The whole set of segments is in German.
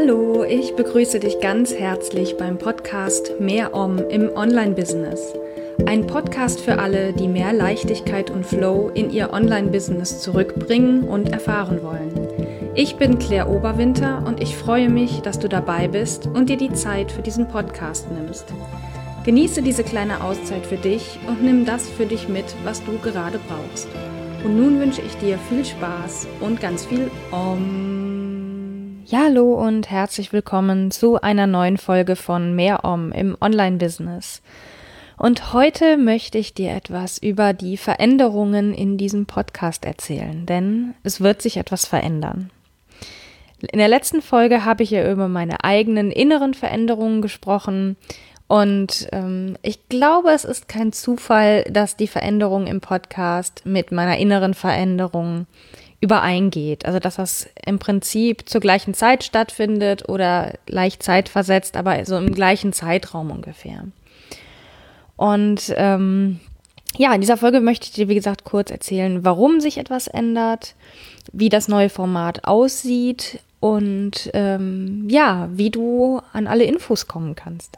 Hallo, ich begrüße dich ganz herzlich beim Podcast Mehr Om im Online-Business. Ein Podcast für alle, die mehr Leichtigkeit und Flow in ihr Online-Business zurückbringen und erfahren wollen. Ich bin Claire Oberwinter und ich freue mich, dass du dabei bist und dir die Zeit für diesen Podcast nimmst. Genieße diese kleine Auszeit für dich und nimm das für dich mit, was du gerade brauchst. Und nun wünsche ich dir viel Spaß und ganz viel Om. Ja, hallo und herzlich willkommen zu einer neuen Folge von Mehr Om im Online-Business. Und heute möchte ich dir etwas über die Veränderungen in diesem Podcast erzählen, denn es wird sich etwas verändern. In der letzten Folge habe ich ja über meine eigenen inneren Veränderungen gesprochen und ich glaube, es ist kein Zufall, dass die Veränderung im Podcast mit meiner inneren Veränderung übereingeht. Also dass das im Prinzip zur gleichen Zeit stattfindet oder leicht zeitversetzt, aber so im gleichen Zeitraum ungefähr. Und in dieser Folge möchte ich dir, wie gesagt, kurz erzählen, warum sich etwas ändert, wie das neue Format aussieht und wie du an alle Infos kommen kannst.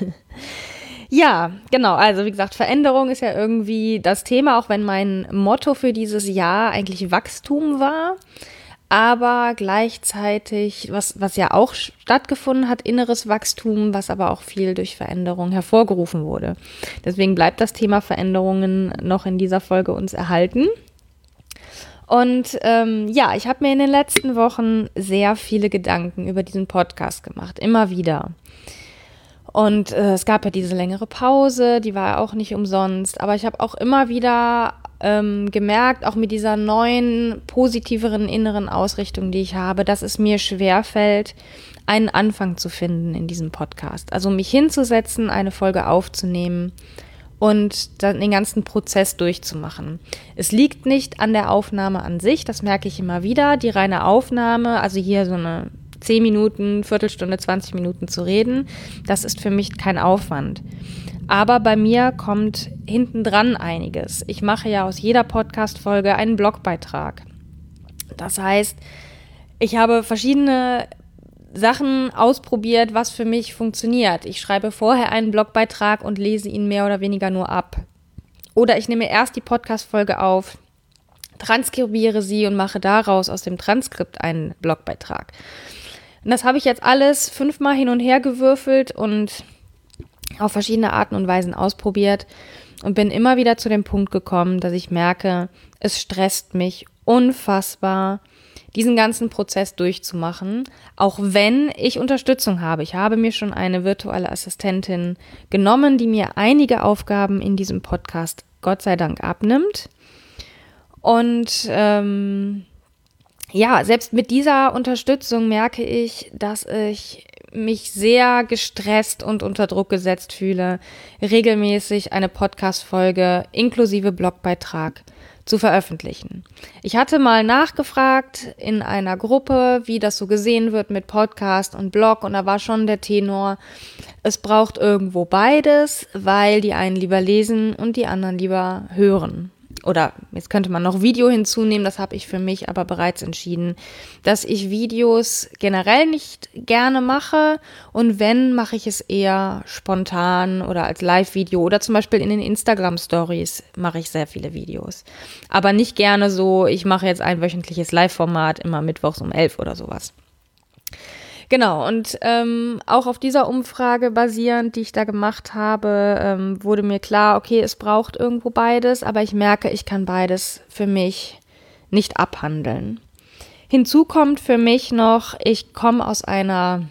Ja, genau. Also wie gesagt, Veränderung ist ja irgendwie das Thema, auch wenn mein Motto für dieses Jahr eigentlich Wachstum war. Aber gleichzeitig, was ja auch stattgefunden hat, inneres Wachstum, was aber auch viel durch Veränderung hervorgerufen wurde. Deswegen bleibt das Thema Veränderungen noch in dieser Folge uns erhalten. Und ich habe mir in den letzten Wochen sehr viele Gedanken über diesen Podcast gemacht, immer wieder. Und es gab ja diese längere Pause, die war ja auch nicht umsonst, aber ich habe auch immer wieder gemerkt, auch mit dieser neuen, positiveren inneren Ausrichtung, die ich habe, dass es mir schwerfällt, einen Anfang zu finden in diesem Podcast. Also mich hinzusetzen, eine Folge aufzunehmen und dann den ganzen Prozess durchzumachen. Es liegt nicht an der Aufnahme an sich, das merke ich immer wieder, die reine Aufnahme, also hier so eine 10 Minuten, Viertelstunde, 20 Minuten zu reden, das ist für mich kein Aufwand. Aber bei mir kommt hintendran einiges. Ich mache ja aus jeder Podcast-Folge einen Blogbeitrag. Das heißt, ich habe verschiedene Sachen ausprobiert, was für mich funktioniert. Ich schreibe vorher einen Blogbeitrag und lese ihn mehr oder weniger nur ab. Oder ich nehme erst die Podcast-Folge auf, transkribiere sie und mache daraus aus dem Transkript einen Blogbeitrag. Und das habe ich jetzt alles 5-mal hin und her gewürfelt und auf verschiedene Arten und Weisen ausprobiert und bin immer wieder zu dem Punkt gekommen, dass ich merke, es stresst mich unfassbar, diesen ganzen Prozess durchzumachen, auch wenn ich Unterstützung habe. Ich habe mir schon eine virtuelle Assistentin genommen, die mir einige Aufgaben in diesem Podcast Gott sei Dank abnimmt. Und selbst mit dieser Unterstützung merke ich, dass ich mich sehr gestresst und unter Druck gesetzt fühle, regelmäßig eine Podcast-Folge inklusive Blogbeitrag zu veröffentlichen. Ich hatte mal nachgefragt in einer Gruppe, wie das so gesehen wird mit Podcast und Blog, und da war schon der Tenor, es braucht irgendwo beides, weil die einen lieber lesen und die anderen lieber hören. Oder jetzt könnte man noch Video hinzunehmen, das habe ich für mich aber bereits entschieden, dass ich Videos generell nicht gerne mache und wenn, mache ich es eher spontan oder als Live-Video oder zum Beispiel in den Instagram-Stories mache ich sehr viele Videos. Aber nicht gerne so, ich mache jetzt ein wöchentliches Live-Format, immer mittwochs um 11 oder sowas. Genau, und auch auf dieser Umfrage basierend, die ich da gemacht habe, wurde mir klar, okay, es braucht irgendwo beides, aber ich merke, ich kann beides für mich nicht abhandeln. Hinzu kommt für mich noch, ich komme aus einer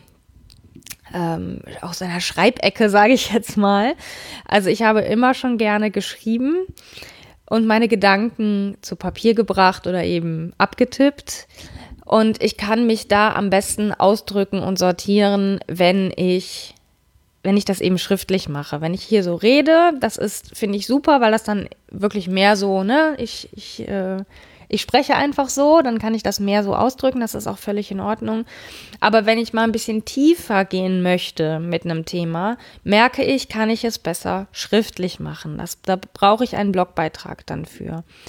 Schreibecke, sage ich jetzt mal. Also ich habe immer schon gerne geschrieben und meine Gedanken zu Papier gebracht oder eben abgetippt. Und ich kann mich da am besten ausdrücken und sortieren, wenn ich das eben schriftlich mache. Wenn ich hier so rede, das ist, finde ich super, weil das dann wirklich mehr so, ich spreche einfach so, dann kann ich das mehr so ausdrücken, das ist auch völlig in Ordnung. Aber wenn ich mal ein bisschen tiefer gehen möchte mit einem Thema, merke ich, kann ich es besser schriftlich machen. Da brauche ich einen Blogbeitrag dann für.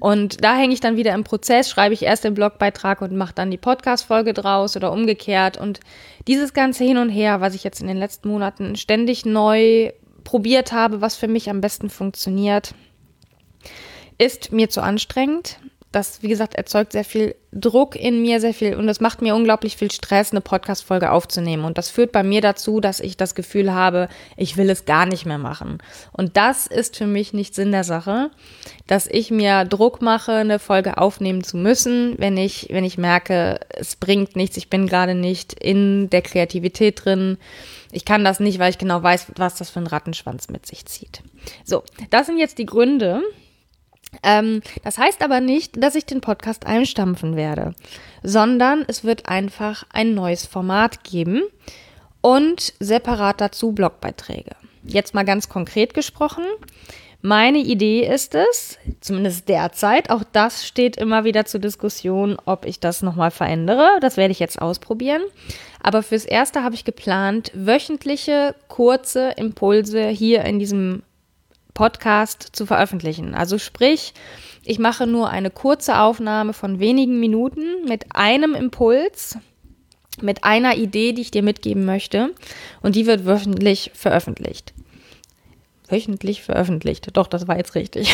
Und da hänge ich dann wieder im Prozess, schreibe ich erst den Blogbeitrag und mache dann die Podcast-Folge draus oder umgekehrt. Und dieses ganze Hin und Her, was ich jetzt in den letzten Monaten ständig neu probiert habe, was für mich am besten funktioniert, ist mir zu anstrengend. Das, wie gesagt, erzeugt sehr viel Druck in mir, und es macht mir unglaublich viel Stress, eine Podcast-Folge aufzunehmen. Und das führt bei mir dazu, dass ich das Gefühl habe, ich will es gar nicht mehr machen. Und das ist für mich nicht Sinn der Sache, dass ich mir Druck mache, eine Folge aufnehmen zu müssen, wenn ich merke, es bringt nichts, ich bin gerade nicht in der Kreativität drin. Ich kann das nicht, weil ich genau weiß, was das für ein Rattenschwanz mit sich zieht. So, das sind jetzt die Gründe. Das heißt aber nicht, dass ich den Podcast einstampfen werde, sondern es wird einfach ein neues Format geben und separat dazu Blogbeiträge. Jetzt mal ganz konkret gesprochen. Meine Idee ist es, zumindest derzeit, auch das steht immer wieder zur Diskussion, ob ich das nochmal verändere. Das werde ich jetzt ausprobieren. Aber fürs Erste habe ich geplant, wöchentliche, kurze Impulse hier in diesem Podcast zu veröffentlichen. Also sprich, ich mache nur eine kurze Aufnahme von wenigen Minuten mit einem Impuls, mit einer Idee, die ich dir mitgeben möchte, und die wird wöchentlich veröffentlicht. Wöchentlich veröffentlicht. Doch, das war jetzt richtig.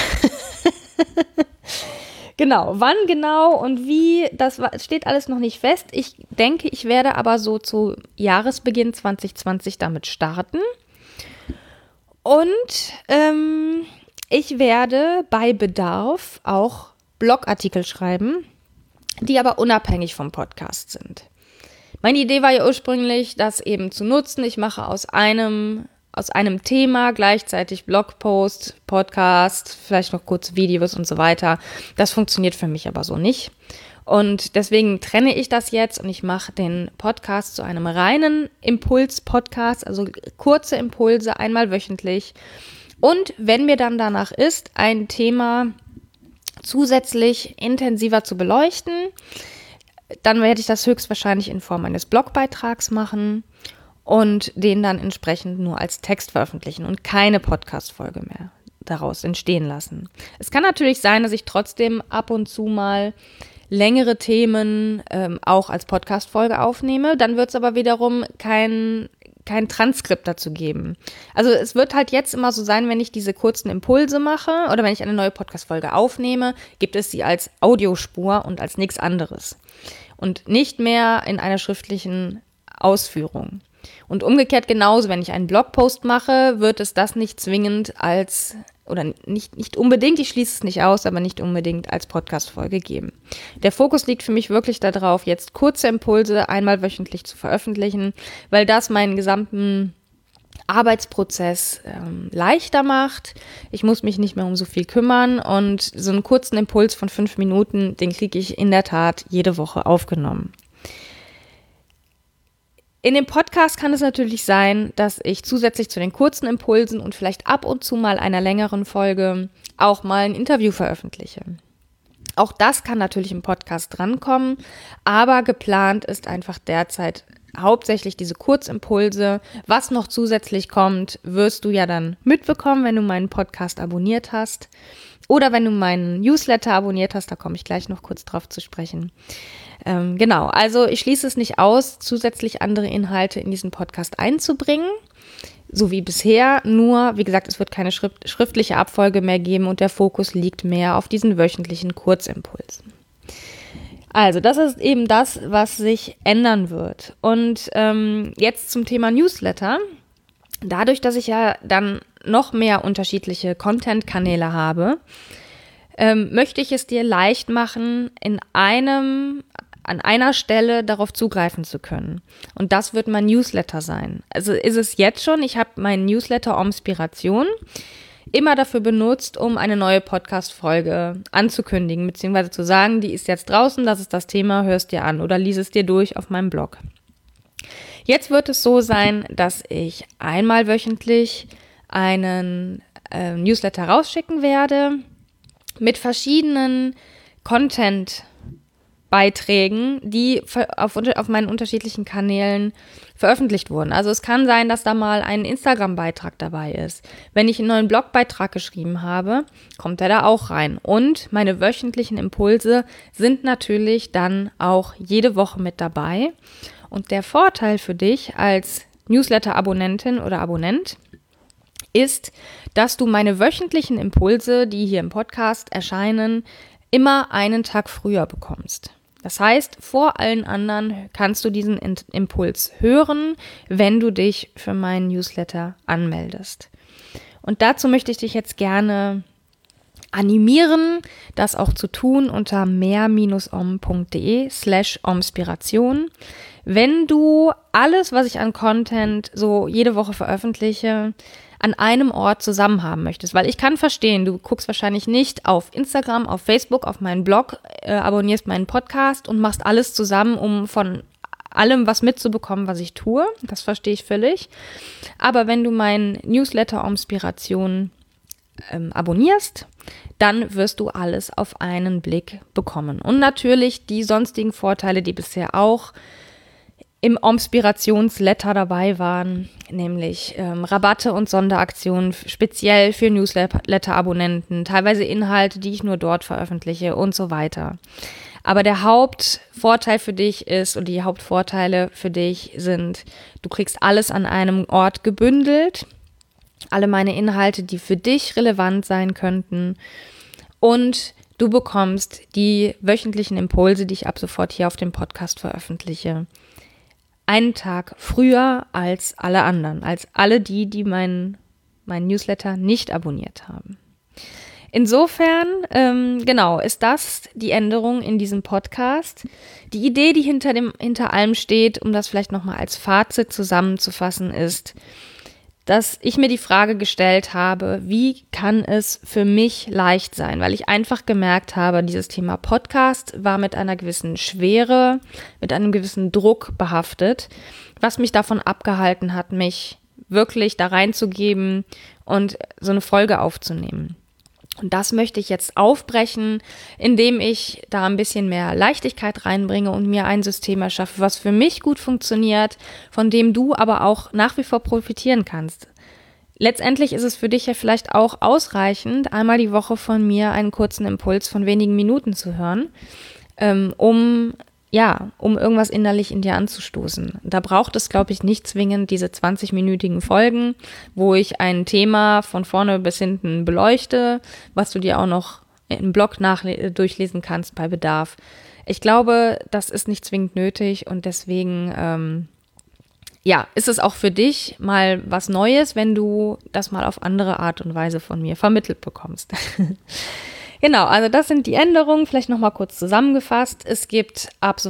Genau, wann genau und wie, steht alles noch nicht fest. Ich denke, ich werde aber so zu Jahresbeginn 2020 damit starten. Und ich werde bei Bedarf auch Blogartikel schreiben, die aber unabhängig vom Podcast sind. Meine Idee war ja ursprünglich, das eben zu nutzen. Ich mache aus einem Thema gleichzeitig Blogpost, Podcast, vielleicht noch kurz Videos und so weiter. Das funktioniert für mich aber so nicht. Und deswegen trenne ich das jetzt und ich mache den Podcast zu einem reinen Impuls-Podcast, also kurze Impulse, einmal wöchentlich. Und wenn mir dann danach ist, ein Thema zusätzlich intensiver zu beleuchten, dann werde ich das höchstwahrscheinlich in Form eines Blogbeitrags machen und den dann entsprechend nur als Text veröffentlichen und keine Podcast-Folge mehr daraus entstehen lassen. Es kann natürlich sein, dass ich trotzdem ab und zu mal längere Themen auch als Podcast-Folge aufnehme. Dann wird es aber wiederum kein Transkript dazu geben. Also es wird halt jetzt immer so sein, wenn ich diese kurzen Impulse mache oder wenn ich eine neue Podcast-Folge aufnehme, gibt es sie als Audiospur und als nichts anderes. Und nicht mehr in einer schriftlichen Ausführung. Und umgekehrt genauso, wenn ich einen Blogpost mache, wird es das nicht zwingend oder nicht unbedingt, ich schließe es nicht aus, aber nicht unbedingt als Podcast-Folge geben. Der Fokus liegt für mich wirklich darauf, jetzt kurze Impulse einmal wöchentlich zu veröffentlichen, weil das meinen gesamten Arbeitsprozess leichter macht. Ich muss mich nicht mehr um so viel kümmern und so einen kurzen Impuls von 5 Minuten, den kriege ich in der Tat jede Woche aufgenommen. In dem Podcast kann es natürlich sein, dass ich zusätzlich zu den kurzen Impulsen und vielleicht ab und zu mal einer längeren Folge auch mal ein Interview veröffentliche. Auch das kann natürlich im Podcast drankommen, aber geplant ist einfach derzeit hauptsächlich diese Kurzimpulse. Was noch zusätzlich kommt, wirst du ja dann mitbekommen, wenn du meinen Podcast abonniert hast oder wenn du meinen Newsletter abonniert hast, da komme ich gleich noch kurz drauf zu sprechen. Genau, also ich schließe es nicht aus, zusätzlich andere Inhalte in diesen Podcast einzubringen, so wie bisher. Nur, wie gesagt, es wird keine schriftliche Abfolge mehr geben und der Fokus liegt mehr auf diesen wöchentlichen Kurzimpulsen. Also das ist eben das, was sich ändern wird. Und jetzt zum Thema Newsletter. Dadurch, dass ich ja dann noch mehr unterschiedliche Content-Kanäle habe, möchte ich es dir leicht machen, an einer Stelle darauf zugreifen zu können. Und das wird mein Newsletter sein. Also ist es jetzt schon, ich habe meinen Newsletter Omspiration immer dafür benutzt, um eine neue Podcast-Folge anzukündigen, beziehungsweise zu sagen, die ist jetzt draußen, das ist das Thema, hörst dir an oder lies es dir durch auf meinem Blog. Jetzt wird es so sein, dass ich einmal wöchentlich einen Newsletter rausschicken werde mit verschiedenen Content Blogbeiträgen, die auf meinen unterschiedlichen Kanälen veröffentlicht wurden. Also es kann sein, dass da mal ein Instagram-Beitrag dabei ist. Wenn ich einen neuen Blogbeitrag geschrieben habe, kommt er da auch rein. Und meine wöchentlichen Impulse sind natürlich dann auch jede Woche mit dabei. Und der Vorteil für dich als Newsletter-Abonnentin oder Abonnent ist, dass du meine wöchentlichen Impulse, die hier im Podcast erscheinen, immer einen Tag früher bekommst. Das heißt, vor allen anderen kannst du diesen Impuls hören, wenn du dich für meinen Newsletter anmeldest. Und dazu möchte ich dich jetzt gerne animieren, das auch zu tun unter mehr-om.de/omspiration. Wenn du alles, was ich an Content so jede Woche veröffentliche, an einem Ort zusammen haben möchtest, weil ich kann verstehen, du guckst wahrscheinlich nicht auf Instagram, auf Facebook, auf meinen Blog, abonnierst meinen Podcast und machst alles zusammen, um von allem was mitzubekommen, was ich tue. Das verstehe ich völlig. Aber wenn du meinen Newsletter Omspiration abonnierst, dann wirst du alles auf einen Blick bekommen. Und natürlich die sonstigen Vorteile, die bisher auch im Omspirationsletter dabei waren, nämlich Rabatte und Sonderaktionen speziell für Newsletter-Abonnenten, teilweise Inhalte, die ich nur dort veröffentliche und so weiter. Aber der Hauptvorteil für dich ist, und die Hauptvorteile für dich sind, du kriegst alles an einem Ort gebündelt, alle meine Inhalte, die für dich relevant sein könnten, und du bekommst die wöchentlichen Impulse, die ich ab sofort hier auf dem Podcast veröffentliche, einen Tag früher als alle anderen, als alle die meinen Newsletter nicht abonniert haben. Insofern, ist das die Änderung in diesem Podcast. Die Idee, die hinter allem steht, um das vielleicht nochmal als Fazit zusammenzufassen, ist, dass ich mir die Frage gestellt habe, wie kann es für mich leicht sein? Weil ich einfach gemerkt habe, dieses Thema Podcast war mit einer gewissen Schwere, mit einem gewissen Druck behaftet, was mich davon abgehalten hat, mich wirklich da reinzugeben und so eine Folge aufzunehmen. Und das möchte ich jetzt aufbrechen, indem ich da ein bisschen mehr Leichtigkeit reinbringe und mir ein System erschaffe, was für mich gut funktioniert, von dem du aber auch nach wie vor profitieren kannst. Letztendlich ist es für dich ja vielleicht auch ausreichend, einmal die Woche von mir einen kurzen Impuls von wenigen Minuten zu hören, um irgendwas innerlich in dir anzustoßen. Da braucht es, glaube ich, nicht zwingend diese 20-minütigen Folgen, wo ich ein Thema von vorne bis hinten beleuchte, was du dir auch noch im Blog durchlesen kannst bei Bedarf. Ich glaube, das ist nicht zwingend nötig und deswegen ist es auch für dich mal was Neues, wenn du das mal auf andere Art und Weise von mir vermittelt bekommst. Genau, also das sind die Änderungen, vielleicht nochmal kurz zusammengefasst. Es gibt ab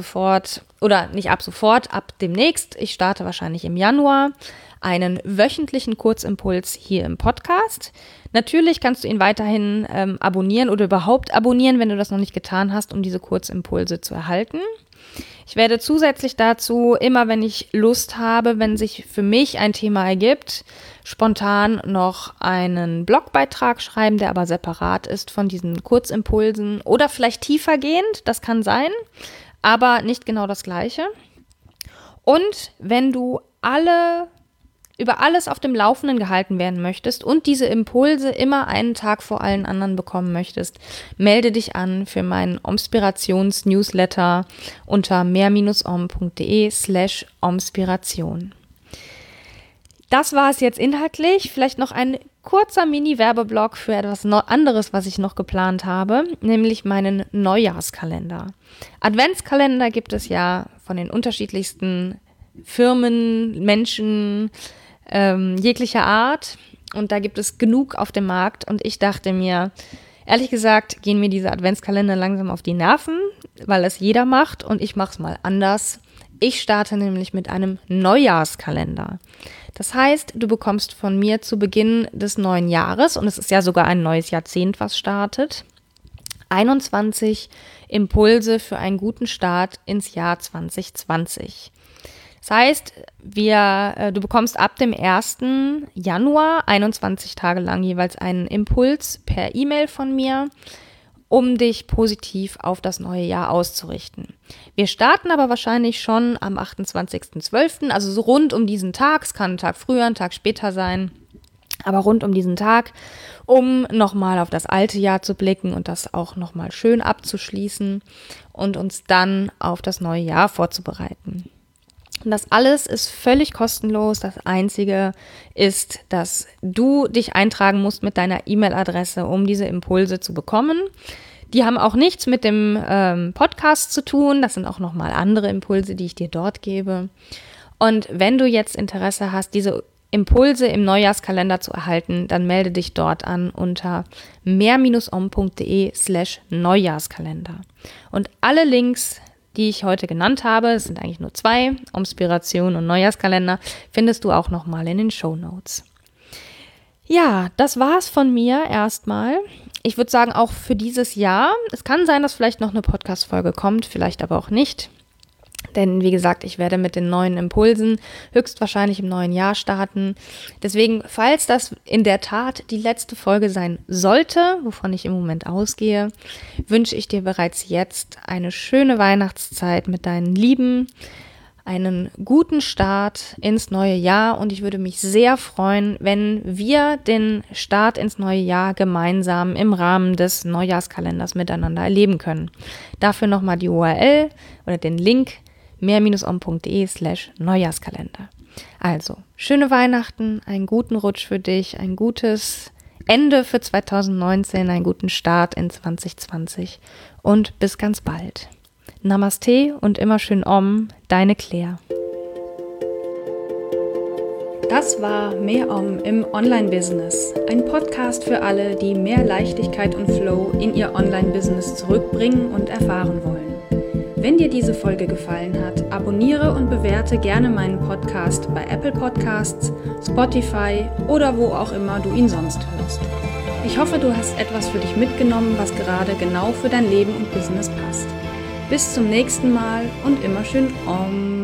demnächst, ich starte wahrscheinlich im Januar, einen wöchentlichen Kurzimpuls hier im Podcast. Natürlich kannst du ihn weiterhin abonnieren oder überhaupt abonnieren, wenn du das noch nicht getan hast, um diese Kurzimpulse zu erhalten. Ich werde zusätzlich dazu, immer wenn ich Lust habe, wenn sich für mich ein Thema ergibt, spontan noch einen Blogbeitrag schreiben, der aber separat ist von diesen Kurzimpulsen oder vielleicht tiefergehend, das kann sein, aber nicht genau das Gleiche. Und wenn du über alles auf dem Laufenden gehalten werden möchtest und diese Impulse immer einen Tag vor allen anderen bekommen möchtest, melde dich an für meinen Omspirations-Newsletter unter mehr-om.de/omspiration. Das war es jetzt inhaltlich. Vielleicht noch ein kurzer Mini-Werbeblock für etwas anderes, was ich noch geplant habe, nämlich meinen Neujahrskalender. Adventskalender gibt es ja von den unterschiedlichsten Firmen, Menschen, jeglicher Art, und da gibt es genug auf dem Markt, und ich dachte mir, ehrlich gesagt, gehen mir diese Adventskalender langsam auf die Nerven, weil es jeder macht und ich mache es mal anders. Ich starte nämlich mit einem Neujahrskalender. Das heißt, du bekommst von mir zu Beginn des neuen Jahres, und es ist ja sogar ein neues Jahrzehnt, was startet, 21 Impulse für einen guten Start ins Jahr 2020. Das heißt, du bekommst ab dem 1. Januar 21 Tage lang jeweils einen Impuls per E-Mail von mir. um dich positiv auf das neue Jahr auszurichten. Wir starten aber wahrscheinlich schon am 28.12., also so rund um diesen Tag. Es kann ein Tag früher, ein Tag später sein, aber rund um diesen Tag, um nochmal auf das alte Jahr zu blicken und das auch nochmal schön abzuschließen und uns dann auf das neue Jahr vorzubereiten. Und das alles ist völlig kostenlos. Das Einzige ist, dass du dich eintragen musst mit deiner E-Mail-Adresse, um diese Impulse zu bekommen. Die haben auch nichts mit dem Podcast zu tun. Das sind auch nochmal andere Impulse, die ich dir dort gebe. Und wenn du jetzt Interesse hast, diese Impulse im Neujahrskalender zu erhalten, dann melde dich dort an unter mehr-om.de/Neujahrskalender. Und alle Links, die ich heute genannt habe, es sind eigentlich nur 2, Omspiration und Neujahrskalender, findest du auch nochmal in den Shownotes. Ja, das war's von mir erstmal. Ich würde sagen, auch für dieses Jahr. Es kann sein, dass vielleicht noch eine Podcast-Folge kommt, vielleicht aber auch nicht. Denn wie gesagt, ich werde mit den neuen Impulsen höchstwahrscheinlich im neuen Jahr starten. Deswegen, falls das in der Tat die letzte Folge sein sollte, wovon ich im Moment ausgehe, wünsche ich dir bereits jetzt eine schöne Weihnachtszeit mit deinen Lieben, einen guten Start ins neue Jahr und ich würde mich sehr freuen, wenn wir den Start ins neue Jahr gemeinsam im Rahmen des Neujahrskalenders miteinander erleben können. Dafür nochmal die URL oder den Link mehr-om.de/Neujahrskalender. Also, schöne Weihnachten, einen guten Rutsch für dich, ein gutes Ende für 2019, einen guten Start in 2020 und bis ganz bald. Namaste und immer schön Om, deine Claire. Das war Mehr Om im Online-Business, ein Podcast für alle, die mehr Leichtigkeit und Flow in ihr Online-Business zurückbringen und erfahren wollen. Wenn dir diese Folge gefallen hat, abonniere und bewerte gerne meinen Podcast bei Apple Podcasts, Spotify oder wo auch immer du ihn sonst hörst. Ich hoffe, du hast etwas für dich mitgenommen, was gerade genau für dein Leben und Business passt. Bis zum nächsten Mal und immer schön Om.